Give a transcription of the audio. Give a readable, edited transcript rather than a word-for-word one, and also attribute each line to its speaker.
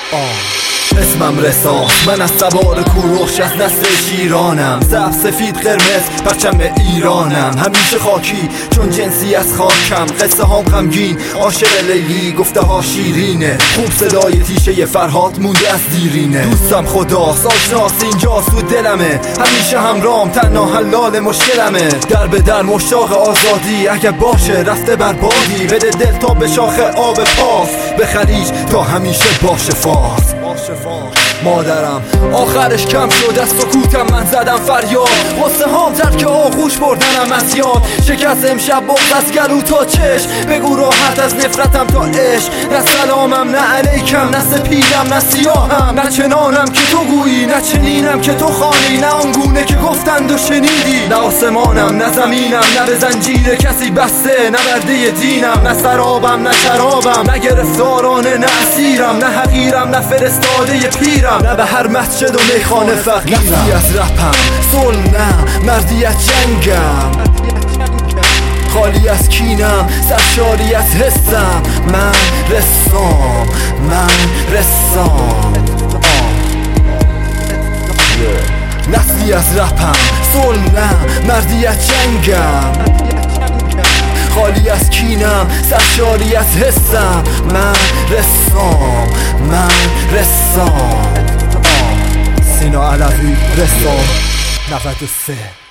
Speaker 1: اسمم رسام، من از سوار کوروش از نسل شیرانم. سبز سفید قرمز پرچم ایرانم، همیشه خاکی چون جنسی از خاکم. قصه هام غمگین عاشق لیلی، گفته ها شیرینه. خوب صدای تیشه فرهاد مونده از دیرینه. دوستم خداست، آشناس اینجاست تو دلمه. همیشه همرام تنها حلال مشکلمه. در به در مشتاق آزادی، اگه باشه رفته بر بادی. بده دل تا به شاخ آب پاس، به خلیج تا همیشه باشه فارس. مادرم آخرش کم شد از سکوتم، من زدم فریاد. غصه هام ترک آغوش بردنم از یاد. شکست امشب بغض از گلو تا چشم. بگو راحت از نفرتم تا عشق. نه سلامم نه علیکم، نه سپیدم نه سیاهم. نه چنانم که تو گویی، نه چنینم که تو خوانی. نه آنگونه که گفتند و شنیدی. نه آسمانم نه زمینم، نه به زنجیر کسی بسته. نه برده دینم، نه سرابم نه شرابم. نه گرفتارانه نه اسیرم، نه حقیرم نه فرستاده پیرم. نه به هر مسجد و میخانه فقیرم. نفسی از رپم صلح نه مردی از جنگم. خالی از کینم سرشاری از حسم. من رسام، من رسام. نفسی از رپم صلح نه مردی از جنگم. خالی از کینم سرشاری از حسم. من رسام، من رسام. سینا علوی رسام 93.